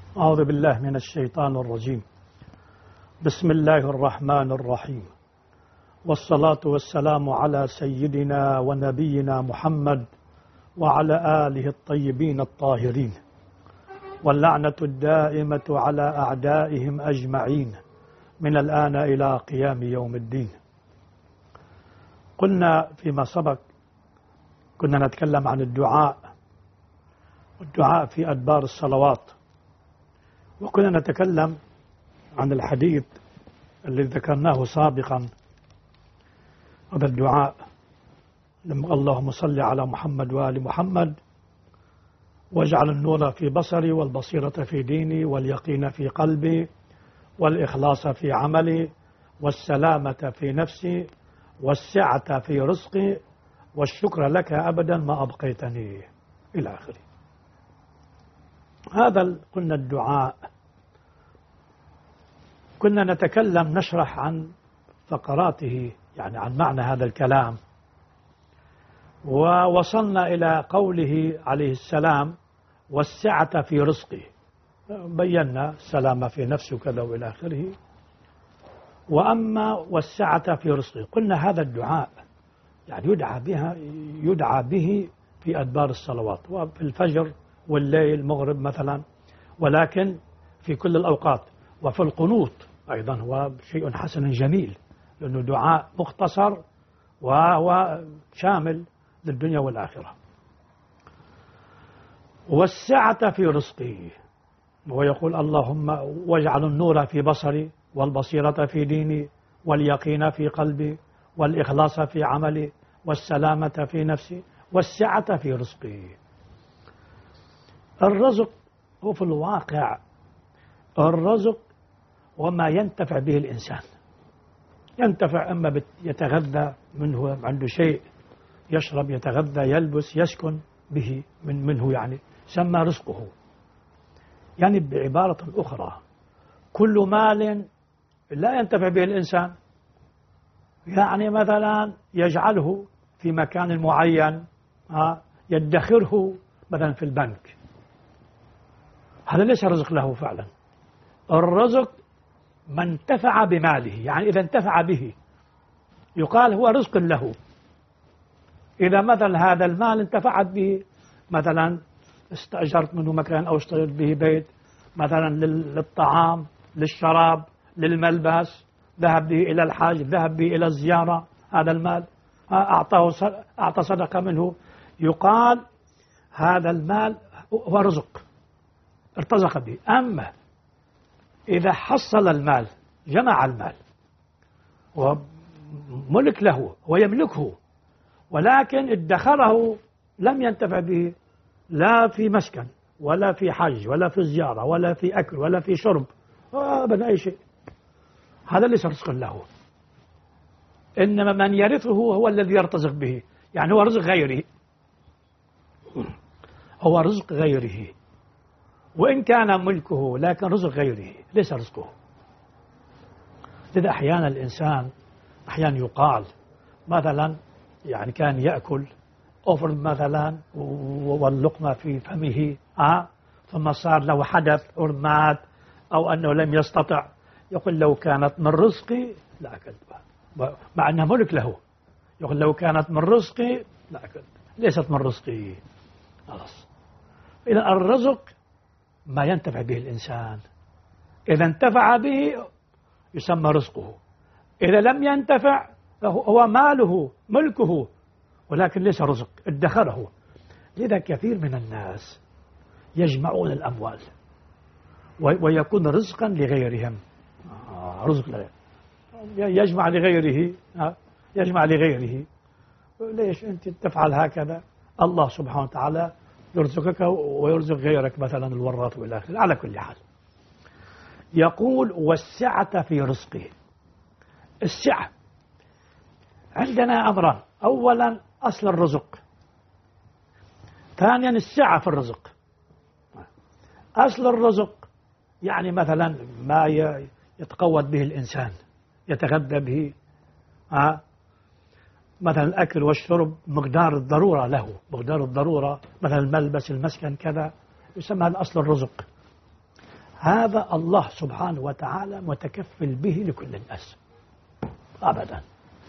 أعوذ بالله من الشيطان الرجيم. بسم الله الرحمن الرحيم، والصلاة والسلام على سيدنا ونبينا محمد وعلى آله الطيبين الطاهرين، واللعنة الدائمة على أعدائهم أجمعين من الآن إلى قيام يوم الدين. قلنا فيما سبق كنا نتكلم عن الدعاء والدعاء في أدبار الصلوات، وكنا نتكلم عن الحديث الذي ذكرناه سابقا، هذا الدعاء اللهم صل على محمد وآل محمد واجعل النور في بصري والبصيرة في ديني واليقين في قلبي والإخلاص في عملي والسلامة في نفسي والسعة في رزقي والشكر لك أبدا ما أبقيتني إلى آخره. هذا قلنا الدعاء. كنا نتكلم نشرح عن فقراته، يعني عن معنى هذا الكلام، ووصلنا إلى قوله عليه السلام والسعة في رزقه، بينا السلامة في نفسه كذا وإلى آخره. وأما والسعة في رزقه قلنا هذا الدعاء يعني يدعى به في أدبار الصلوات، وفي الفجر والليل المغرب مثلا، ولكن في كل الأوقات، وفي القنوت أيضا هو شيء حسن جميل، لأنه دعاء مختصر وهو شامل للدنيا والآخرة. والسعة في رزقه، ويقول اللهم واجعل النور في بصري والبصيرة في ديني واليقين في قلبي والإخلاص في عملي والسلامة في نفسي والسعة في رزقه. الرزق هو في الواقع الرزق وما ينتفع به الإنسان. ينتفع إما يتغذى منه، عنده شيء يشرب يتغذى يلبس يسكن به منه، يعني سمى رزقه. يعني بعبارة أخرى كل مال لا ينتفع به الإنسان، يعني مثلا يجعله في مكان معين، يدخره مثلا في البنك، هذا ليس رزق له فعلا. الرزق من انتفع بماله، يعني إذا انتفع به يقال هو رزق له. إذا مثلا هذا المال انتفعت به، مثلا استأجرت منه مكان أو اشتريت به بيت مثلا للطعام للشراب للملبس، ذهب به إلى الحاج، ذهب به إلى الزيارة، هذا المال أعطى صدقة منه، يقال هذا المال هو رزق ارتزق به. أما إذا حصل المال جمع المال وملك له ويملكه، ولكن ادخره لم ينتفع به لا في مسكن ولا في حج ولا في زيارة ولا في أكل ولا في شرب أبدا أي شيء، هذا ليس رزق له. إنما من يرثه هو الذي يرتزق به، يعني هو رزق غيره، هو رزق غيره، وإن كان ملكه لكن رزق غيره ليس رزقه. لذا أحيانا الإنسان أحيانا يقال مثلا يعني كان يأكل أفرض مثلا واللقمة في فمه، ثم صار له حدث أو مات أو أنه لم يستطع، يقول لو كانت من رزقي لأكلتها، مع أنها ملك له، يقول لو كانت من رزقي لأكلت، ليست من رزقي. خلاص. إذا الرزق ما ينتفع به الإنسان، إذا انتفع به يسمى رزقه، إذا لم ينتفع هو ماله ملكه ولكن ليس رزق ادخره. لذا كثير من الناس يجمعون الأموال ويكون رزقا لغيرهم، رزق لغيره، يجمع لغيره، يجمع لغيره. ليش أنت تفعل هكذا؟ الله سبحانه وتعالى يرزقك ويرزق غيرك، مثلا الورات والى اخره. على كل حال يقول والسعة في رزقه. السعة عندنا أمران، أولا أصل الرزق، ثانيا السعة في الرزق. أصل الرزق يعني مثلا ما يتقوت به الإنسان يتغذى به، مثلا الأكل والشرب مقدار الضرورة له، مقدار الضرورة مثلا الملبس المسكن كذا، يسمى هذا أصل الرزق. هذا الله سبحانه وتعالى متكفل به لكل الناس أبدا.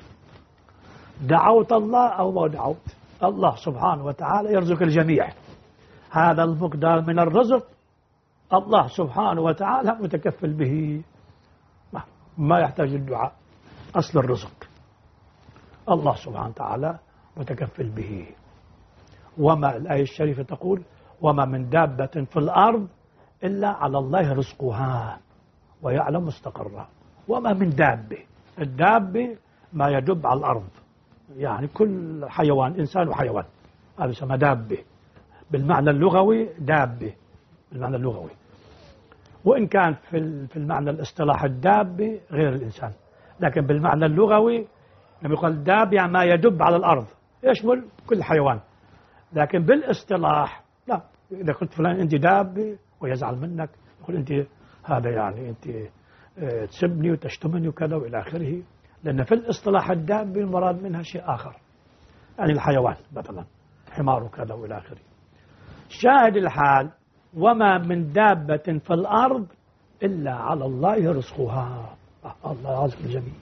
دعوت الله أو ما دعوت، الله سبحانه وتعالى يرزق الجميع. هذا المقدار من الرزق الله سبحانه وتعالى متكفل به، ما يحتاج الدعاء. أصل الرزق الله سبحانه وتعالى متكفل به. وما الآية الشريفة تقول: وما من دابة في الأرض إلا على الله رزقها ويعلم مستقرها. وما من دابة، الدابة ما يدب على الأرض، يعني كل حيوان، إنسان وحيوان، هذا يسمى دابة بالمعنى اللغوي. دابة بالمعنى اللغوي، وإن كان في المعنى الاصطلاحي الدابة غير الإنسان، لكن بالمعنى اللغوي لما يقال داب يعني ما يدب على الأرض يشمل كل حيوان. لكن بالاصطلاح لا، إذا قلت فلان أنت دابة ويزعل منك، يقول أنت هذا يعني أنت تسبني وتشتمني وكذا وإلى آخره، لأن في الاصطلاح الدابة المراد منها شيء آخر، يعني الحيوان مثلا حمار وكذا وإلى آخره. شاهد الحال: وما من دابة في الأرض إلا على الله رزقها. الله رزق الجميع.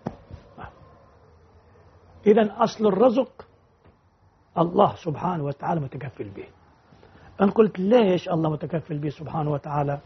إذن أصل الرزق الله سبحانه وتعالى متكفل به. أنا قلت ليش الله متكفل به سبحانه وتعالى؟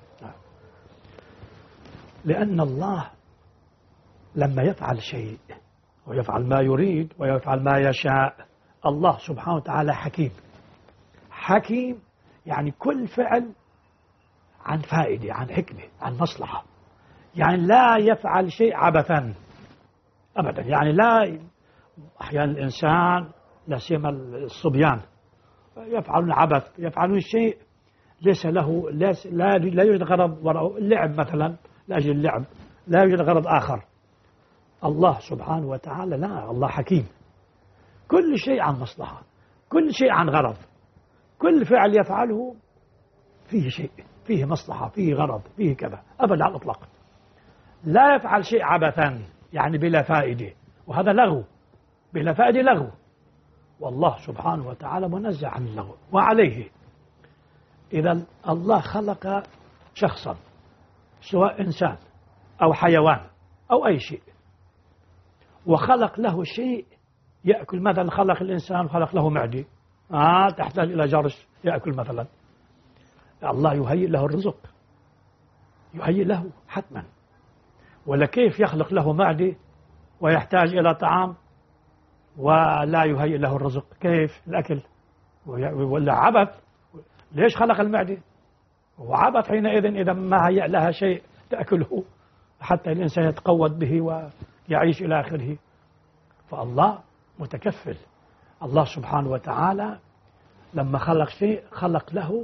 لأن الله لما يفعل شيء ويفعل ما يريد ويفعل ما يشاء، الله سبحانه وتعالى حكيم. حكيم يعني كل فعل عن فائدة، عن حكمة، عن مصلحة، يعني لا يفعل شيء عبثا أبدا. يعني لا، أحيانا الإنسان لا سيما الصبيان يفعلون عبث، يفعلون شيء ليس له، لا يوجد غرض وراءه، اللعب مثلا لأجل اللعب، لا يوجد غرض آخر. الله سبحانه وتعالى لا، الله حكيم، كل شيء عن مصلحة، كل شيء عن غرض، كل فعل يفعله فيه شيء، فيه مصلحة، فيه غرض، فيه كذا، أبدا على الإطلاق. لا يفعل شيء عبثا يعني بلا فائدة، وهذا لغو، بلا فائدة لغو. والله سبحانه وتعالى منزه عن اللغو. وعليه إذا الله خلق شخصا، سواء إنسان أو حيوان أو أي شيء، وخلق له شيء يأكل، مثلا خلق الإنسان خلق له معدة تحتاج إلى جرس يأكل مثلا، الله يهيئ له الرزق، يهيئ له حتما. ولا كيف يخلق له معدة ويحتاج إلى طعام ولا يهيئ له الرزق؟ كيف الأكل؟ ولا عبث. ليش خلق المعدة؟ هو عبث حينئذ إذا ما هيئ لها شيء تأكله حتى الإنسان يتقوت به ويعيش إلى آخره. فالله متكفل. الله سبحانه وتعالى لما خلق شيء خلق له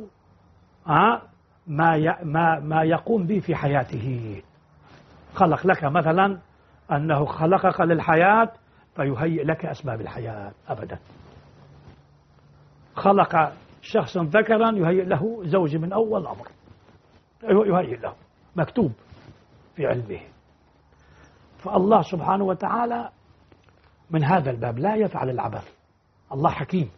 ما يقوم به في حياته. خلق لك مثلا أنه خلقك للحياة فيهيئ لك أسباب الحياة أبدا. خلق شخصا ذكرا يهيئ له زوج من أول الأمر، يهيئ له، مكتوب في علمه. فالله سبحانه وتعالى من هذا الباب لا يفعل العبث، الله حكيم.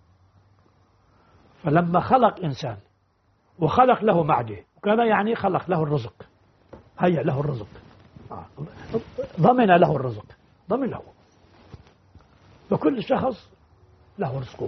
فلما خلق إنسان وخلق له معدة وكذا، يعني خلق له الرزق، هيئ له الرزق، ضمن له الرزق، ضمن له. فكل شخص له رزقه.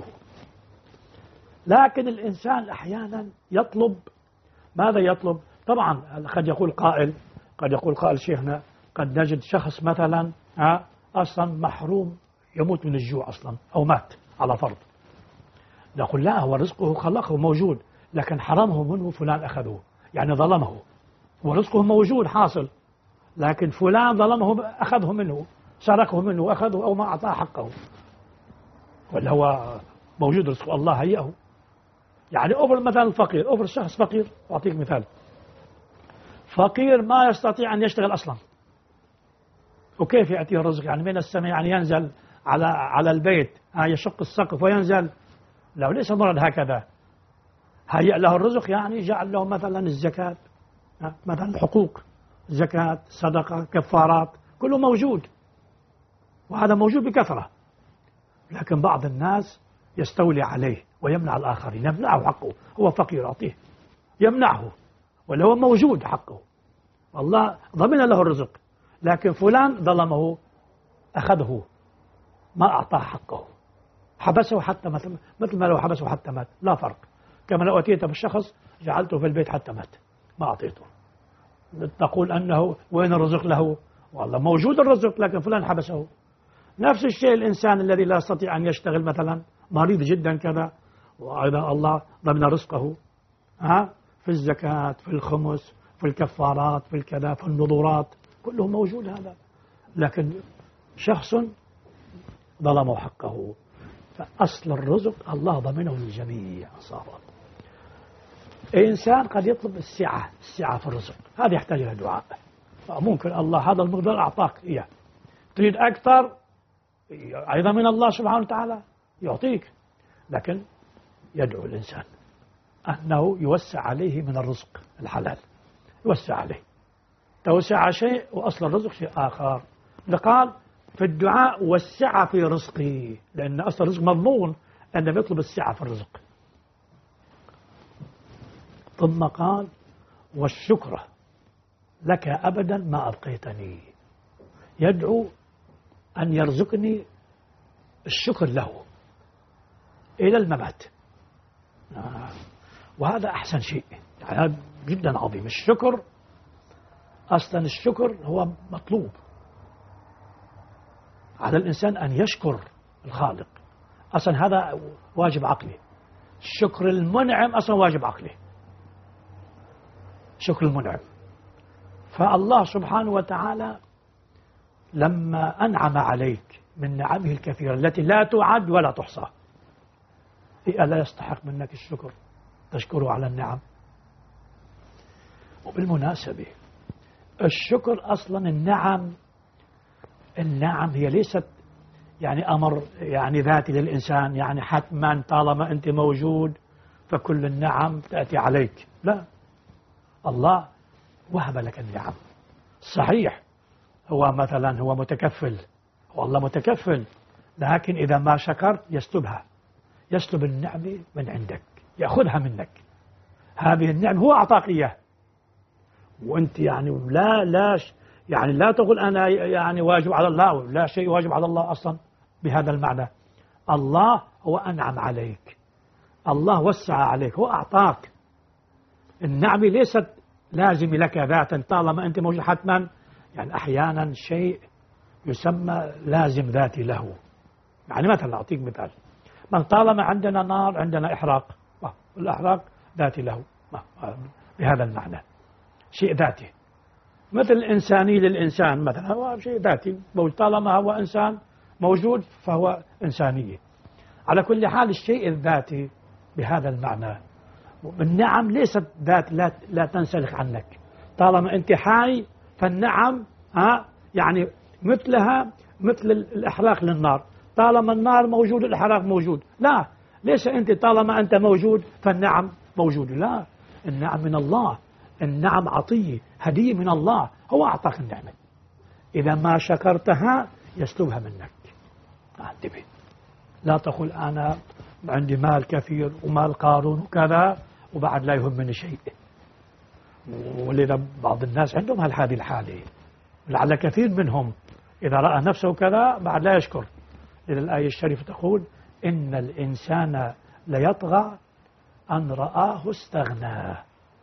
لكن الإنسان أحيانا يطلب، ماذا يطلب؟ طبعا قد يقول قائل شيخنا قد نجد شخص مثلا أصلا محروم يموت من الجوع أصلا أو مات على فرض، نقول لا، هو رزقه خلقه موجود لكن حرمه منه فلان أخذه، يعني ظلمه. ورزقه موجود حاصل لكن فلان ظلمه أخذه منه، سرقه منه أخذه أو ما أعطاه حقه، ولا هو موجود رزقه الله هيئه. يعني أفر مثلا الفقير، أفر شخص فقير، أعطيك مثال، فقير ما يستطيع أن يشتغل أصلا، وكيف يأتيه الرزق؟ يعني من السماء، يعني ينزل على البيت يشق السقف وينزل؟ لو ليس مرض هكذا. هيئ له الرزق يعني جعل له مثلا الزكاة، مثلا حقوق زكاة، صدقة، كفارات، كله موجود، وهذا موجود بكثرة. لكن بعض الناس يستولي عليه ويمنع الآخرين، يمنعه حقه، هو فقير أعطيه، يمنعه ولا هو موجود حقه، والله ضمن له الرزق، لكن فلان ظلمه أخذه ما أعطاه حقه، حبسه حتى مات، مثل ما لو حبسه حتى مات، لا فرق. كما لو أتيت بالشخص جعلته في البيت حتى مات ما أعطيته، تقول أنه وين الرزق له؟ والله موجود الرزق لكن فلان حبسه. نفس الشيء الإنسان الذي لا يستطيع أن يشتغل مثلا، مريض جدا كذا، وأيضا الله ضمن رزقه في الزكاة، في الخمس، في الكفارات، في الكذا، في النذورات، كله موجود هذا. لكن شخص ظلموا حقه، فأصل الرزق الله ضمنه للجميع صار. إنسان قد يطلب السعة في الرزق، هذا يحتاج إلى دعاء، ممكن الله هذا المقدار أعطاك إياه، تريد أكثر أيضا من الله سبحانه وتعالى يعطيك، لكن يدعو الإنسان أنه يوسع عليه من الرزق الحلال، يوسع عليه، توسع شيء وأصل الرزق شيء آخر. لقال في الدعاء والسعة في رزقي، لأن أصل الرزق مضمون أنه يطلب السعة في الرزق. ثم قال والشكر لك أبدا ما أبقيتني، يدعو أن يرزقني الشكر له إلى الممات. وهذا أحسن شيء، يعني جدا عظيم. الشكر أصلا الشكر هو مطلوب على الإنسان أن يشكر الخالق، أصلا هذا واجب عقلي. شكر المنعم أصلا واجب عقلي، شكر المنعم. فالله سبحانه وتعالى لما أنعم عليك من نعمه الكثيرة التي لا تعد ولا تحصى، ألا يستحق منك الشكر، تشكره على النعم؟ وبالمناسبة الشكر أصلا النعم هي ليست يعني أمر يعني ذاتي للإنسان، يعني حتما طالما أنت موجود فكل النعم تأتي عليك، لا، الله وهب لك النعم. صحيح هو مثلا هو متكفل، هو الله متكفل، لكن إذا ما شكرت يسلبها، يسلب النعمة من عندك، يأخذها منك. هذه النعمة هو أعطاك إياه، وأنت يعني يعني لا تقول أنا يعني واجب على الله، لا شيء واجب على الله أصلا بهذا المعنى. الله هو أنعم عليك، الله وسع عليك، هو أعطاك. النعمة ليست لازم لك ذاتا طالما أنت موجود حتما، يعني أحيانا شيء يسمى لازم ذاتي له. يعني مثلا أعطيك مثال، من طالما عندنا نار عندنا إحراق، الإحراق ذاتي له بهذا المعنى، شيء ذاتي. مثل الإنساني للإنسان مثلا هو شيء ذاتي موجود، طالما هو إنسان موجود فهو إنسانية. على كل حال الشيء الذاتي بهذا المعنى. النعم ليست ذات لا تنسلخ عنك، طالما أنت حي فالنعم يعني مثلها مثل الإحراق للنار، طالما النار موجود الإحراق موجود. لا، ليس أنت طالما أنت موجود فالنعم موجودة، لا، النعم من الله، النعم عطية هدية من الله، هو أعطاك النعمة، إذا ما شكرتها يسلبها منك. انتبه، لا تقول أنا عندي مال كثير ومال قارون وكذا وبعد لا يهمني شيء. ولذا بعض الناس عندهم هذه الحالة، لعل كثير منهم إذا رأى نفسه كذا بعد لا يشكر. إذا الآية الشريفة تقول إن الإنسان ليطغى أن رآه استغنى.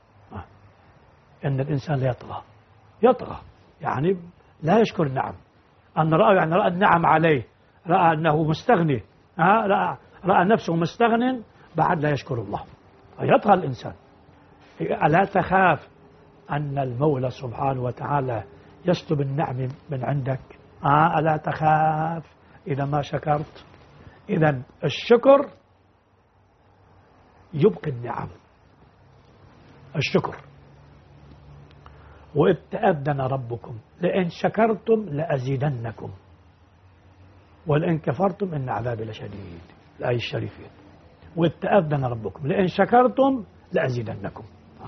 إن الإنسان يطغى يعني لا يشكر النعم. أن رأى يعني رأى النعم عليه، رأى أنه مستغني، رأى نفسه مستغن بعد لا يشكر الله، يطغى الإنسان. ألا تخاف أن المولى سبحانه وتعالى يسلب النعم من عندك؟ ألا تخاف إذا ما شكرت؟ إذن الشكر يبقي النعم، الشكر. وإذ تأذن ربكم لئن شكرتم لأزيدنكم ولئن كفرتم إن عذابي لشديد، الآية الشريفة. وإذ تأذن ربكم لئن شكرتم لأزيدنكم،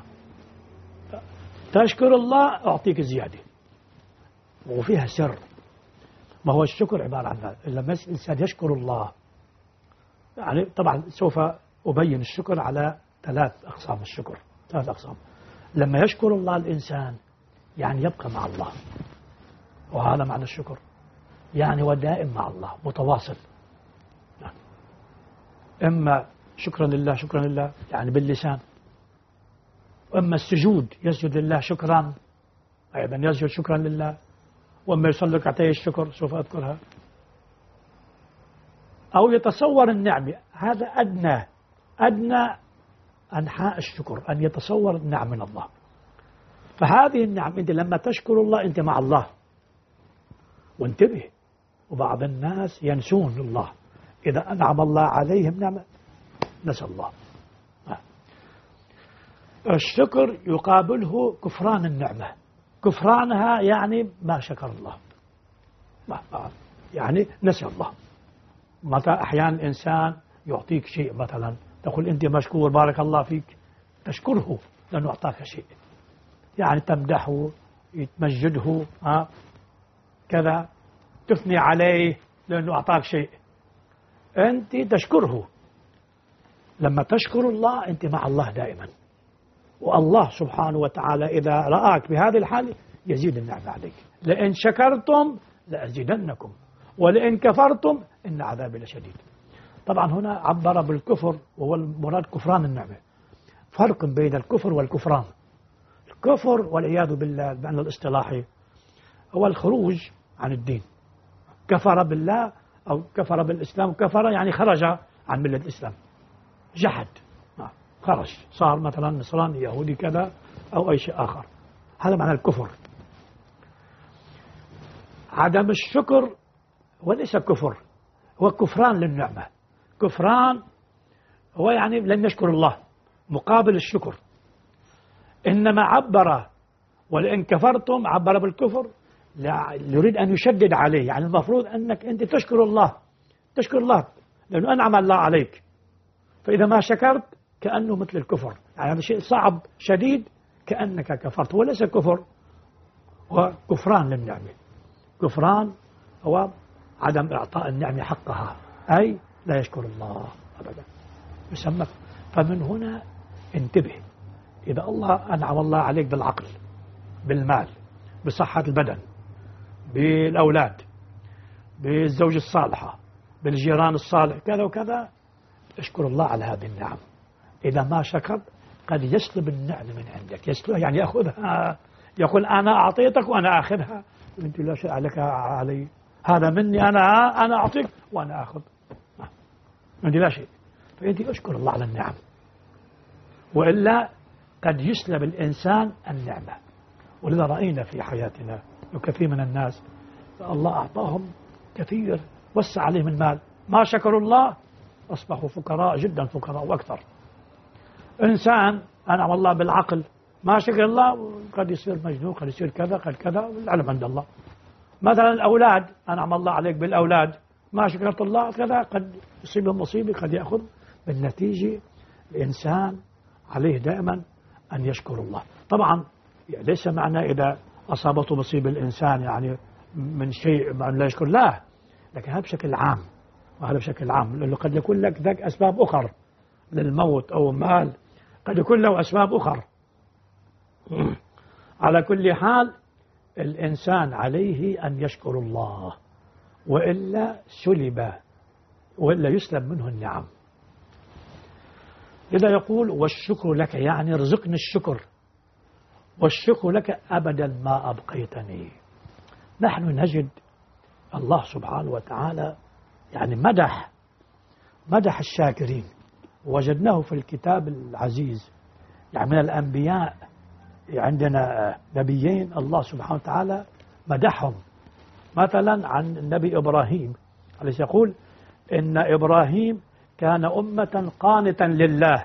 تشكر الله أعطيك زيادة. وفيها سر، ما هو الشكر عبارة عن هذا. لما الإنسان يشكر الله، يعني طبعا سوف أبين الشكر على 3 أقسام. الشكر 3 أقسام. لما يشكر الله الإنسان يعني يبقى مع الله، وهذا معنى الشكر، يعني ودائم مع الله متواصل. إما شكرا لله شكرا لله يعني باللسان، وإما السجود يسجد لله شكرا أيضا يسجد شكرا لله، وإما يصلي ركعتي الشكر سوف أذكرها، أو يتصور النعمة. هذا أدنى أنحاء الشكر، أن يتصور النعم من الله. فهذه النعم أنت لما تشكر الله أنت مع الله. وانتبه، وبعض الناس ينسون الله، إذا أنعم الله عليهم نعمة نسى الله. الشكر يقابله كفران النعمة، كفرانها يعني ما شكر الله، يعني نسي الله. متى أحيانا إنسان يعطيك شيء مثلا تقول أنت مشكور بارك الله فيك، تشكره لأنه أعطاك شيء، يعني تمدحه تمجده كذا، تثني عليه لأنه أعطاك شيء، أنت تشكره. لما تشكر الله أنت مع الله دائما، والله سبحانه وتعالى إذا رآك بهذه الحالة يزيد النعمة عليك. لئن شكرتم لأزيدنكم ولئن كفرتم إن عذابي لشديد. طبعا هنا عبر بالكفر، وهو المراد كفران النعمة. فرق بين الكفر والكفران. الكفر والعياذ بالله بمعنى الاصطلاحي هو الخروج عن الدين، كفر بالله أو كفر بالإسلام. كفر يعني خرج عن ملة الإسلام، جحد، خرج، صار مثلا نصراني يهودي كذا أو أي شيء آخر. هذا معنى الكفر. عدم الشكر وليس كفر، هو كفران للنعمة. كفران هو يعني لم يشكر الله مقابل الشكر. إنما عبر ولئن كفرتم عبر بالكفر، يريد أن يشدد عليه، يعني المفروض أنك أنت تشكر الله، تشكر الله لأنه أنعم الله عليك. فإذا ما شكرت كأنه مثل الكفر، يعني هذا شيء صعب شديد، كأنك كفرت. وليس كفر، هو كفران للنعمة. كفران هو عدم إعطاء النعمة حقها، أي لا يشكر الله أبدا، يسمى. فمن هنا انتبه، إذا الله أنعم الله عليك بالعقل، بالمال، بصحة البدن، بالأولاد، بالزوجة الصالحة، بالجيران الصالح، كذا وكذا، اشكر الله على هذه النعم. إذا ما شكر قد يسلب النعمة من عندك، يسلبها يعني يأخذها، يقول أنا أعطيتك وأنا أخذها، وأنت لا شيء لك علي، هذا مني، أنا أعطيك وأنا أخذ، عندي لا شيء. فأنت أشكر الله على النعم، وإلا قد يسلب الإنسان النعمة. ولذا رأينا في حياتنا وكثير من الناس الله أعطاهم كثير، وسع عليهم المال، ما شكروا الله أصبحوا فقراء جدا، فقراء وأكثر. إنسان أنعم الله بالعقل، ما شكر الله قد يصير مجنون، قد يصير كذا قد كذا، والعلم عند الله. مثلا الأولاد، أنعم الله عليك بالأولاد، ما شكرت الله كذا، قد يصيبهم مصيبة، قد يأخذ. بالنتيجة الإنسان عليه دائما أن يشكر الله. طبعا ليس معنى إذا أصابته مصيبة الإنسان يعني من شيء ما لا يشكر، لا، لكن هذا بشكل عام، وهذا بشكل عام، لأنه قد يكون لك ذاك أسباب أخرى للموت أو مال، قد يكون له أسباب أخرى. على كل حال الإنسان عليه أن يشكر الله، وإلا سلب، وإلا يسلب منه النعم. لذا يقول والشكر لك، يعني رزقني الشكر، والشكر لك أبدا ما أبقيتني. نحن نجد الله سبحانه وتعالى يعني مدح الشاكرين، وجدناه في الكتاب العزيز. يعني من الأنبياء عندنا نبيين الله سبحانه وتعالى مدحهم، مثلا عن النبي إبراهيم عليه يقول إن إبراهيم كان أمة قانتا لله،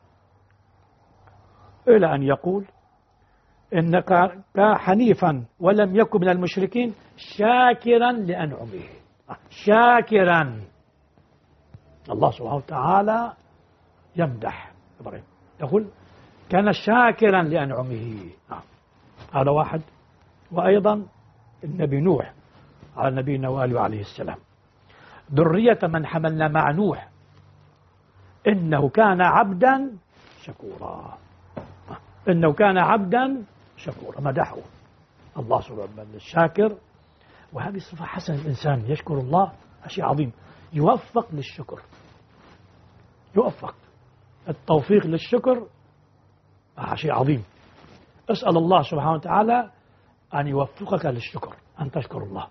إلى أن يقول إن كان حنيفا ولم يكن من المشركين شاكرا لأنعمه. شاكرا، الله سبحانه وتعالى يمدح إبراهيم، يقول كان شاكرا لأنعمه. هذا واحد. وأيضا النبي نوح على نبينا وآله عليه السلام، ذرية من حملنا مع نوح إنه كان عبدا شكورا. إنه كان عبدا شكورا، مدحه الله سبحانه وتعالى الشاكر. وهذه صفة حسنة، الإنسان يشكر الله شيء عظيم، يوفق للشكر، يوفق التوفيق للشكر شيء عظيم. اسأل الله سبحانه وتعالى أن يوفقك للشكر، أن تشكر الله.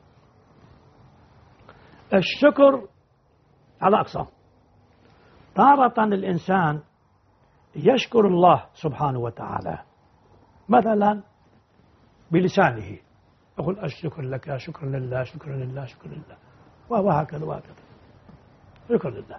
الشكر على أقسام. تارة الإنسان يشكر الله سبحانه وتعالى مثلا بلسانه، يقول الشكر لك، شكرا لله، شكرا لله، شكرا لله، وهكذا وهكذا، شكرا لله.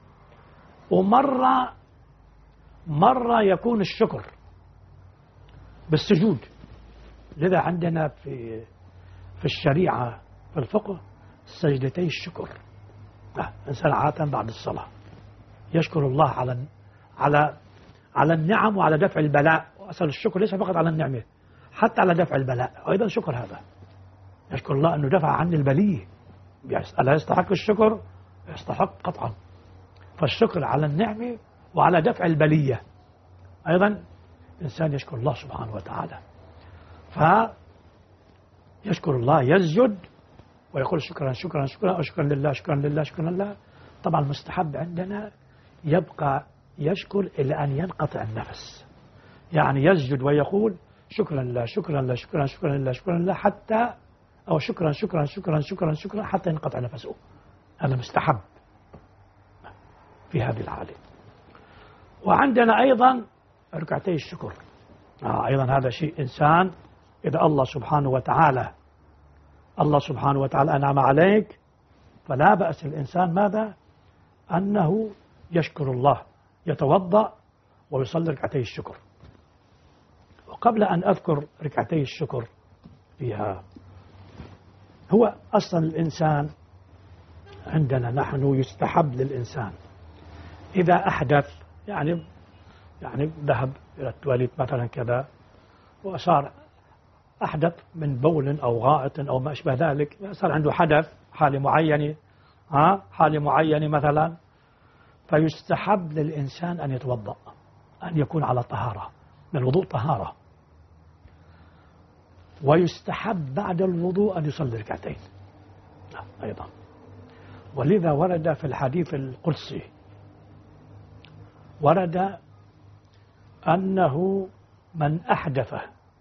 مرة يكون الشكر بالسجود. لذا عندنا في الشريعة في الفقه سجدتي الشكر. إنسان عادة بعد الصلاة يشكر الله على النعم وعلى دفع البلاء. وأصل الشكر ليس فقط على النعمة، حتى على دفع البلاء أيضا شكر. هذا يشكر الله أنه دفع عني البلية. ألا يستحق الشكر؟ يستحق قطعا. فالشكر على النعمة وعلى دفع البلية أيضا إنسان يشكر الله سبحانه وتعالى. فيشكر الله، يسجد ويقول شكرا شكرا شكرا، أو شكرا لله، شكرا لله، شكرا لله. طبعا المستحب عندنا يبقى يشكر إلى أن ينقطع النفس، يعني يسجد ويقول شكرا لله، شكرا لله، شكرا شكرا لله، شكرا لله، حتى أو شكرا شكرا شكرا شكرا شكرا حتى ينقطع نفسه. هذا مستحب في هذه الحالة. وعندنا أيضا ركعتي الشكر. أيضا هذا شيء إنسان إذا الله سبحانه وتعالى أنعم عليك، فلا بأس الإنسان ماذا؟ أنه يشكر الله، يتوضأ ويصلي ركعتي الشكر. وقبل أن أذكر ركعتي الشكر فيها، هو أصلا الإنسان عندنا نحن يستحب للإنسان إذا أحدث، يعني ذهب إلى التواليت مثلا كذا وصار أحدث من بول أو غائط أو ما أشبه ذلك، صار عنده حدث حالة معينة مثلا، فيستحب للإنسان أن يتوضأ، أن يكون على طهارة، من الوضوء طهارة. ويستحب بعد الوضوء أن يصلي ركعتين أيضا. ولذا ورد في الحديث القدسي، ورد أنه من أحدث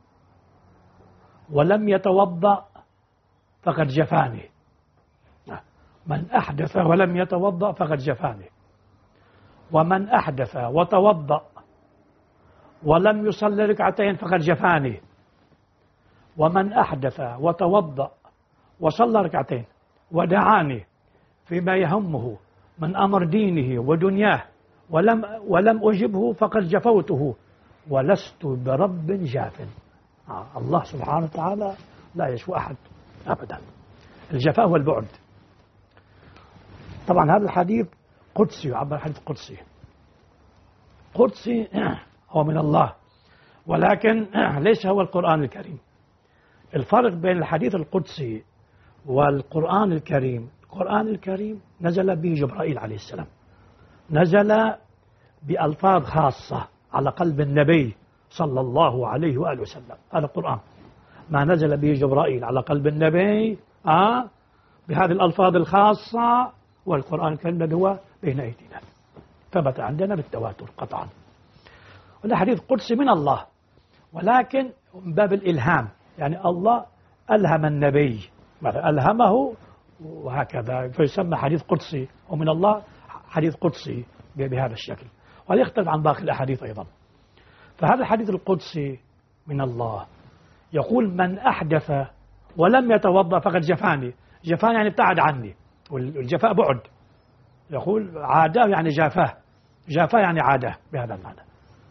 ولم يتوضأ فقد جفاني. من أحدث ولم يتوضأ فقد جفاني. ومن أحدث وتوضأ ولم يصلي ركعتين فقد جفاني. ومن أحدث وتوضأ وصلى ركعتين ودعاني فيما يهمه من أمر دينه ودنياه ولم أجبه فقد جفوته ولست برب جاف. الله سبحانه وتعالى لا يشفو أحد أبدا. الجفاء هو البعد. طبعا هذا الحديث قدسي، يعبر حديث قدسي هو من الله، ولكن ليس هو القرآن الكريم. الفرق بين الحديث القدسي والقرآن الكريم، القرآن الكريم نزل به جبرائيل عليه السلام، نزل بألفاظ خاصة على قلب النبي صلى الله عليه وآله وسلم. هذا القرآن ما نزل به جبرائيل على قلب النبي بهذه الألفاظ الخاصة، والقرآن الكريم الذي هو بين أيدينا ثبت عندنا بالتواتر قطعا. وهذا حديث قدسي من الله، ولكن من باب الإلهام، يعني الله ألهم النبي مثلا، ألهمه وهكذا، فيسمى حديث قدسي، ومن الله حديث قدسي بهذا الشكل، ويختلف عن باقي الأحاديث أيضا. فهذا الحديث القدسي من الله يقول من أحدث ولم يتوضأ فقد جفاني. جفاني يعني ابتعد عني، والجفاء بعد. يقول عاداه يعني جافاه، جافاه يعني عاداه بهذا المعنى.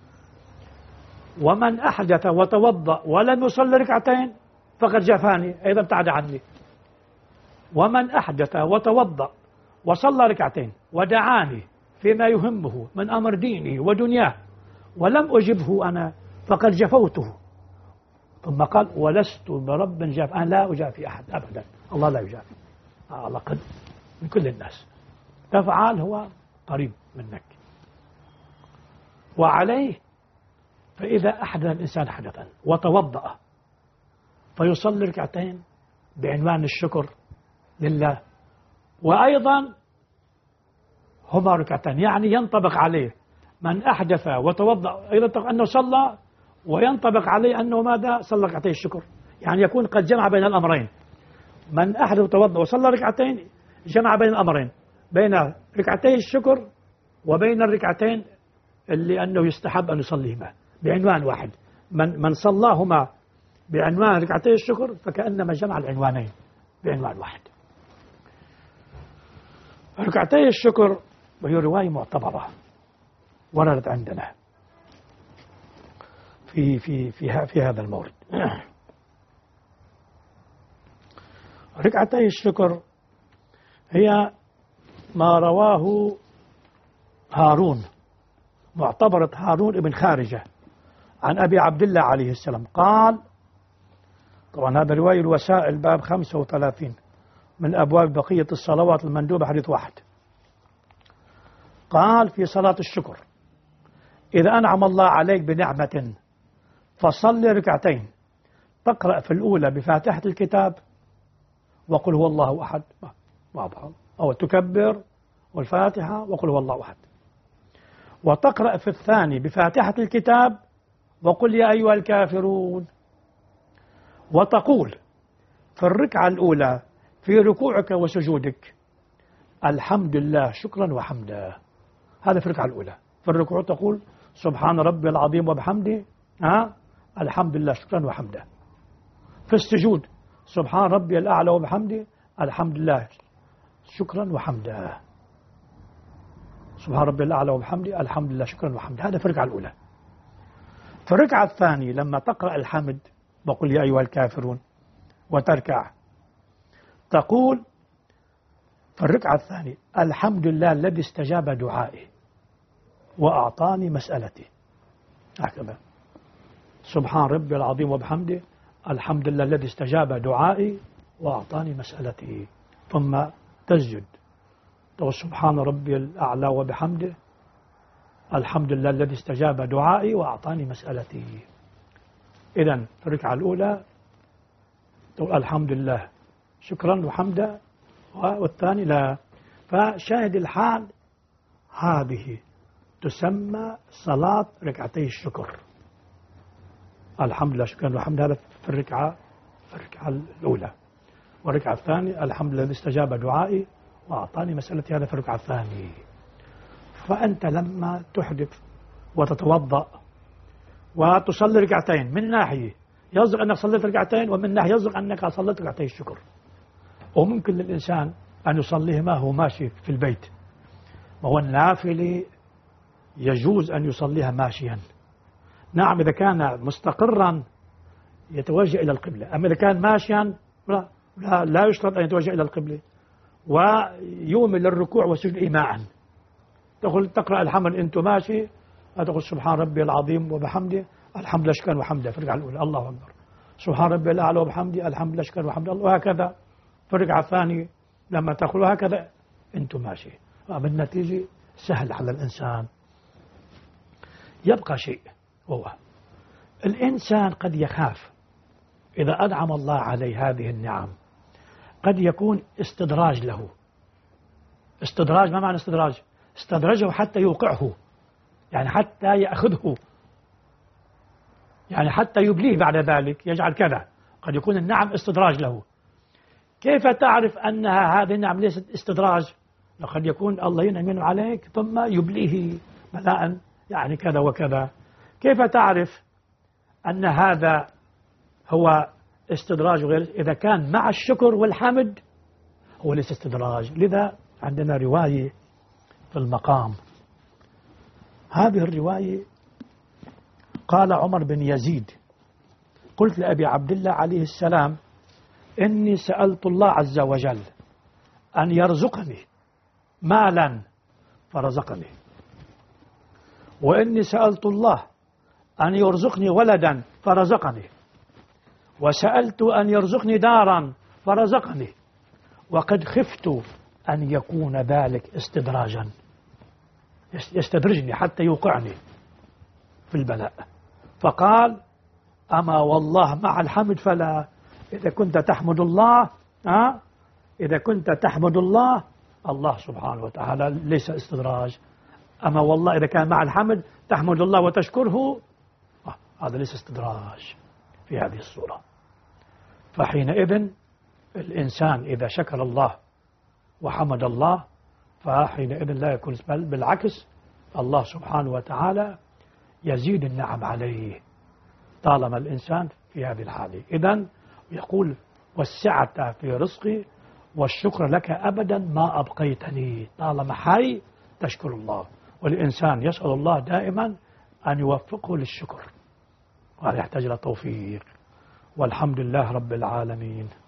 ومن أحدث وتوضأ ولم يصلي ركعتين فقد جفاني، أيضا ابتعد عني. ومن أحدث وتوضأ وصلى ركعتين ودعاني فيما يهمه من أمر دينه ودنياه ولم أجبه أنا فقد جفوته. ثم قال ولست برب جاف، أنا لا أجافي أحد أبدا. الله لا يجافي، الله قد من كل الناس تفعل، هو قريب منك. وعليه فإذا أحدث الإنسان حدثا وتوضأ فيصلي ركعتين بعنوان الشكر لله، وأيضا هما ركعتان، يعني ينطبق عليه من أحدث وتوضأ أيضا أنه صلى، وينطبق عليه أنه ماذا؟ صلى ركعتي الشكر، يعني يكون قد جمع بين الأمرين. من أحدث وتوضأ وصلى ركعتين جمع بين الأمرين، بين ركعتي الشكر وبين الركعتين اللي أنه يستحب أن يصليهما بعنوان واحد. من صلاهما بعنوان ركعتي الشكر فكأنما جمع العنوانين بعنوان واحد. ركعتي الشكر وهي رواية معتبرة وردت عندنا في هذا المورد. ركعتي الشكر هي ما رواه هارون، معتبرة هارون ابن خارجة عن أبي عبد الله عليه السلام قال، طبعا هذا رواية الوسائل باب 35 من أبواب بقية الصلوات المندوبة حديث واحد، قال في صلاة الشكر: إذا أنعم الله عليك بنعمة فصل ركعتين، تقرأ في الأولى بفاتحة الكتاب وقل هو الله أحد، أو تكبر والفاتحة وقل هو الله أحد، وتقرأ في الثاني بفاتحة الكتاب وقل يا أيها الكافرون، وتقول في الركعة الأولى في ركوعك وسجودك الحمد لله شكرا وحمدا. هذا في الركعة الأولى. في الركوع تقول سبحان ربي العظيم وبحمده الحمد لله شكرا وحمدا. في السجود سبحان ربي الأعلى وبحمده الحمد لله شكرا وحمدا. سبحان ربي الأعلى وبحمده الحمد لله شكرا وحمدا. هذا في الركعة الأولى. في الركعة الثانية لما تقرأ الحمد وقل يا أيها الكافرون وتركع تقول في الركعة الثانية الحمد لله الذي استجاب دعائي وأعطاني مسألتي. هكذا سبحان ربي العظيم وبحمده الحمد لله الذي استجاب دعائي وأعطاني مسألتي. ثم تسجد تقول سبحان ربي الأعلى وبحمده الحمد لله الذي استجاب دعائي وأعطاني مسألتي. إذن في الركعة الأولى تقول الحمد لله شكرا وحمدا، والثاني لا. فشاهد الحال هذه تسمى صلاة ركعتي الشكر. الحمد لله شكرا وحمدا هذا في الركعة الأولى، والركعة الثانية الحمد لله الذي استجاب دعائي وأعطاني مسألتي هذا في الركعة الثانية. فأنت لما تحدث وتتوضأ وتصلي ركعتين، من ناحية يصدق أنك صليت ركعتين، ومن ناحية يصدق أنك صليت ركعتي الشكر. وممكن للإنسان أن يصليهما هو ماشي في البيت، وهو النافلة يجوز أن يصليها ماشيا. نعم إذا كان مستقرا يتوجه إلى القبلة، أما إذا كان ماشيا لا يشترط أن يتوجه إلى القبلة، ويؤمن الركوع والسجود إيماعا. تقرأ الحمد أنت ماشي، تقول سبحان ربي العظيم وبحمده الحمد لله شكرا وحمدا في الركعة الأولى الله أكبر، سبحان ربي الأعلى وبحمده الحمد لله شكرا وحمدا، وهكذا في الركعة الثانية لما تقول هكذا أنت ماشي. بالنتيجة سهل على الإنسان. يبقى شيء هو الإنسان قد يخاف إذا أنعم الله عليه هذه النعم، قد يكون استدراج له. استدراج ما معنى استدراج؟ استدرجه حتى يوقعه، يعني حتى يأخذه، يعني حتى يبليه بعد ذلك يجعل كذا. قد يكون النعم استدراج له. كيف تعرف أنها هذه النعم ليست استدراج؟ لقد يكون الله ينعم عليك ثم يبليه بلاء يعني كذا وكذا. كيف تعرف أن هذا هو استدراج غير؟ إذا كان مع الشكر والحمد هو ليس استدراج. لذا عندنا رواية في المقام، هذه الرواية قال عمر بن يزيد: قلت لأبي عبد الله عليه السلام إني سألت الله عز وجل أن يرزقني مالا فرزقني، وإني سألت الله أن يرزقني ولدا فرزقني، وسألت أن يرزقني دارا فرزقني، وقد خفت أن يكون ذلك استدراجا، يستدرجني حتى يوقعني في البلاء. فقال أما والله مع الحمد فلا. إذا كنت تحمد الله إذا كنت تحمد الله، الله سبحانه وتعالى ليس استدراج. أما والله إذا كان مع الحمد تحمد الله وتشكره، هذا ليس استدراج في هذه الصورة. فحينئذ الإنسان إذا شكر الله وحمد الله فحينئذ لا يكون، بل بالعكس الله سبحانه وتعالى يزيد النعم عليه طالما الإنسان في هذه الحالة. إذن يقول والسعة في رزقي والشكر لك أبدا ما أبقيتني، طالما حي تشكر الله. والإنسان يسأل الله دائما أن يوفقه للشكر، وهذا يحتاج إلى توفيق. والحمد لله رب العالمين.